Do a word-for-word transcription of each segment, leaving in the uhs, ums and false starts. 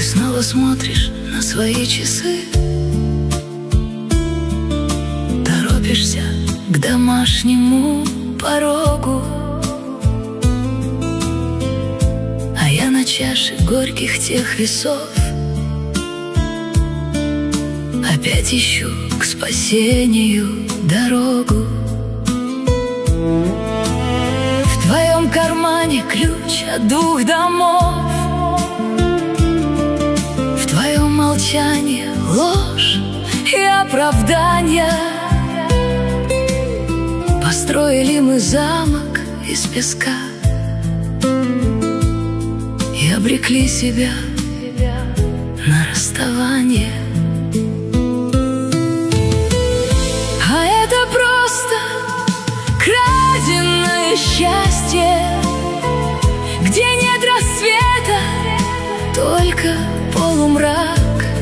снова смотришь на свои часы, торопишься к домашнему порогу, а я на чаше горьких тех весов опять ищу к спасению дорогу. В твоем кармане ключ от двух домов, в твоем молчании ложь и оправдания. Построили мы замок из песка и обрекли себя на расставание. А это просто краденое счастье, где нет рассвета, только полумрак.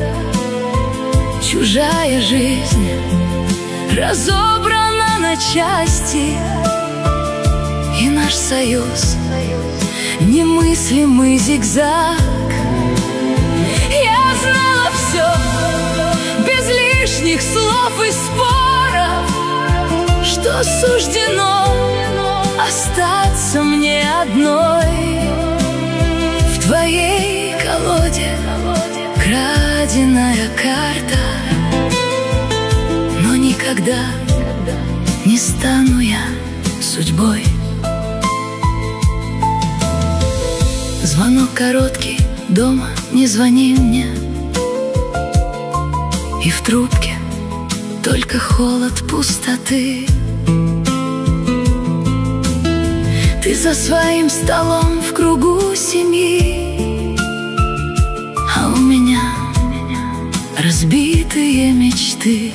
Чужая жизнь разобрана на части, и наш союз немыслимый зигзаг. Я знала все без лишних слов и споров, что суждено остаться мне одной. В твоей колоде краденая карта, но никогда не стану я судьбой. Звонок короткий, дома не звони мне, и в трубке только холод пустоты. Ты за своим столом в кругу семьи, а у меня разбитые мечты.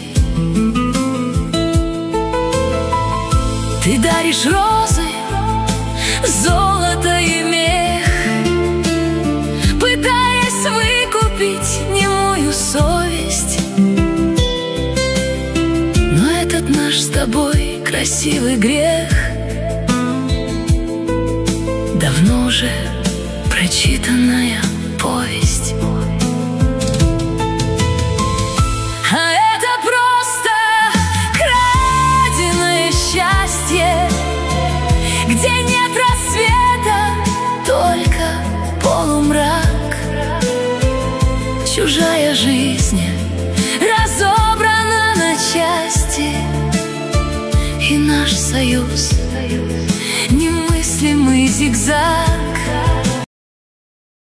Ты даришь розы, золото и мех, пытаясь выкупить немую совесть. Но этот наш с тобой красивый грех давно уже прочитанная повесть. А это просто краденое счастье, где нет рассвета, только полумрак. Чужая жизнь разобрана на части, и наш союз немыслимый зигзаг.